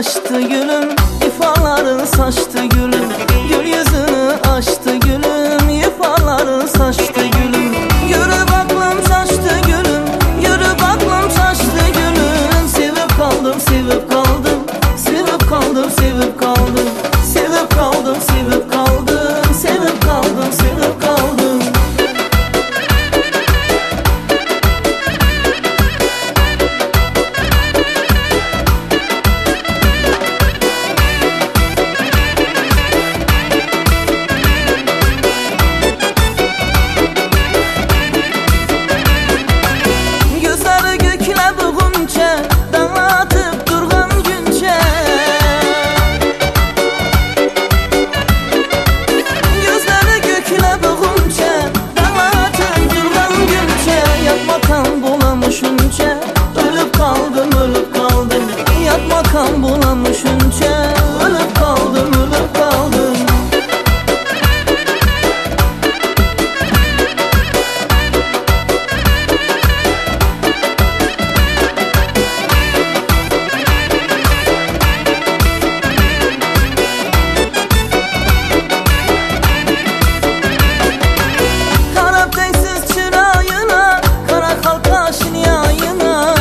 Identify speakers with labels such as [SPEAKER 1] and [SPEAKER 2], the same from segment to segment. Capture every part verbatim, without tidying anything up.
[SPEAKER 1] açtı gülüm, ifaların saçtı gülüm. Gül yüzünü açtı gülüm, ifaların saçtı gülüm. Yürü baklım saçtı gülüm, yürü baklım saçtı gülüm. Sevip kaldım, sevip kaldım, sevip kaldım, sevip kaldım. Sevip kaldım, sevip kaldım, sevip kaldım, sevip kaldım. Kan bulamışınca ölüp kaldım, ölüp kaldım. Karadeniz çırağına, kara kalkaşın yayına.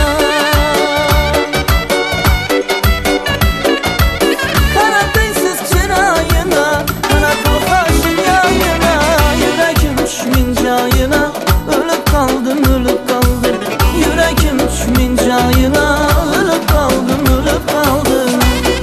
[SPEAKER 1] Ölüp kaldım, ölüp kaldım. Yüreğim düşmün cayına. Ölüp kaldım, ölüp kaldım.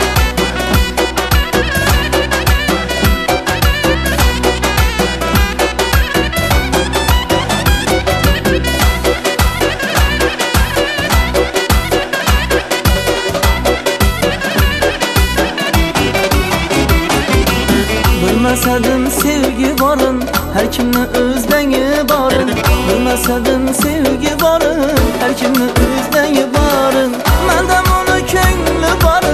[SPEAKER 1] Bilməsədim sevgi varın, her kimle özdeği barın. Bilməsədim sevgi varın, her kimle özdeği barın. Məndən onu könlü barın.